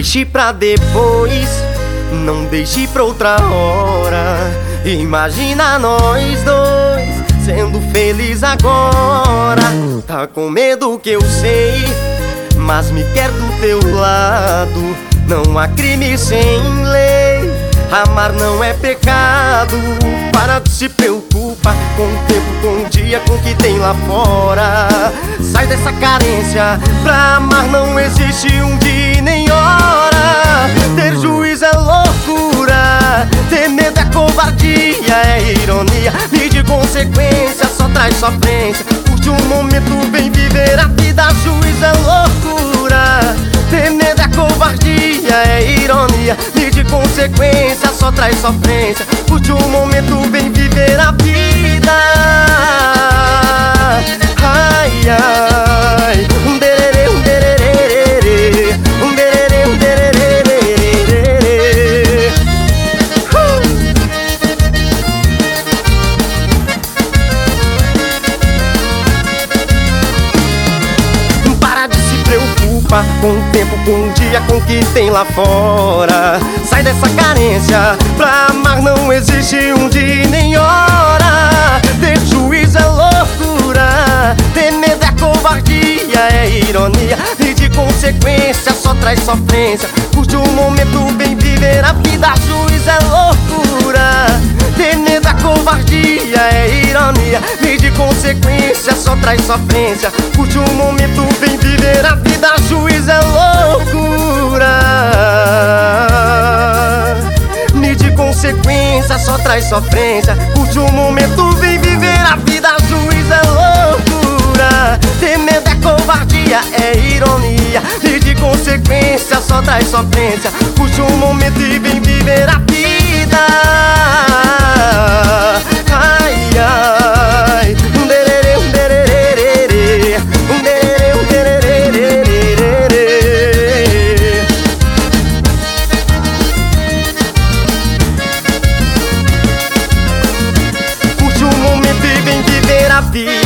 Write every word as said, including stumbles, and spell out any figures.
deixe pra depois, não deixe pra outra hora. Imagina nós dois sendo felizes agora. Tá com medo que eu sei, mas me quer do teu lado. Não há crime sem lei, amar não é pecado. Para de se preocupar com o tempo, com o dia, com o que tem lá fora. Sai dessa carência, pra amar não existe um dia nem hora. Ter juízo é loucura, ter medo é covardia, é ironia. Medir consequência só traz sofrência. Curte um momento, vem viver a vida. Juízo é loucura, ter medo é covardia, é ironia. Medir consequência só traz sofrência. Curte um momento, vem viver a vida. Ai, ai, um dererê, um dererê, um dererê, um dererê. uh! Para de se preocupar com o tempo, com o dia, com o que tem lá fora. Sai dessa carência, pra amar não existe um dia nem hora. Ter juízo é loucura, ter medo é covardia, é ironia. Medir consequência só traz sofrência. Curte um momento, bem viver a vida. Juízo é loucura, ter medo é covardia, é ironia. Medir consequência só traz sofrência. Curte um momento, bem viver a vida. Juízo é loucura, medir consequência só traz sofrência. Curte um momento, vem viver a vida. Juízo é loucura, ter medo é covardia, é ironia. Medir consequência só traz sofrência. Curte um momento e vem viver a vida. Ai, ai, um dererê, um dererê, um dererê, um dererê. Curte um momento e vem viver a vida.